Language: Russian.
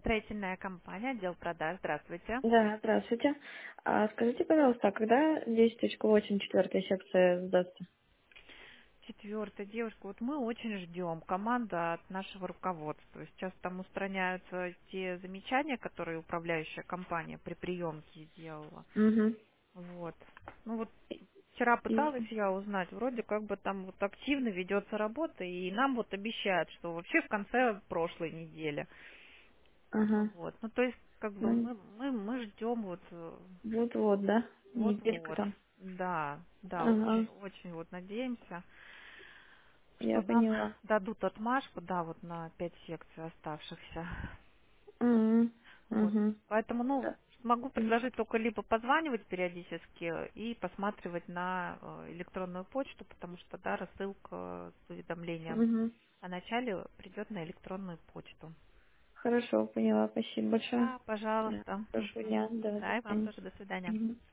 Строительная компания, отдел продаж. Здравствуйте. Да, здравствуйте. Скажите, пожалуйста, а когда 10.8 четвертая секция сдастся? Четвертая девушка. Вот мы очень ждем. Команда от нашего руководства. Сейчас там устраняются те замечания, которые управляющая компания при приемке сделала. Угу. Вот. Ну вот вчера И... пыталась я узнать, вроде как бы там вот активно ведется работа, и нам вот обещают, что вообще в конце прошлой недели. Ага. Вот. Ну то есть как бы Ну, мы ждем вот вот-вот, да? Неделька вот-вот. там. Да, да, очень, Ага. очень вот надеемся, что Я нам поняла. дадут отмашку, да, вот на 5 секций оставшихся. Угу. Вот. Угу. Поэтому, ну, Да. могу Поняла. предложить только либо позванивать периодически и посматривать на электронную почту, потому что, да, рассылка с уведомлением Угу. о начале придет на электронную почту. Хорошо, поняла. Спасибо большое. Да, Да. пожалуйста. Хорошего дня. Да, до Да, и вам свидания. тоже до свидания. Мгм.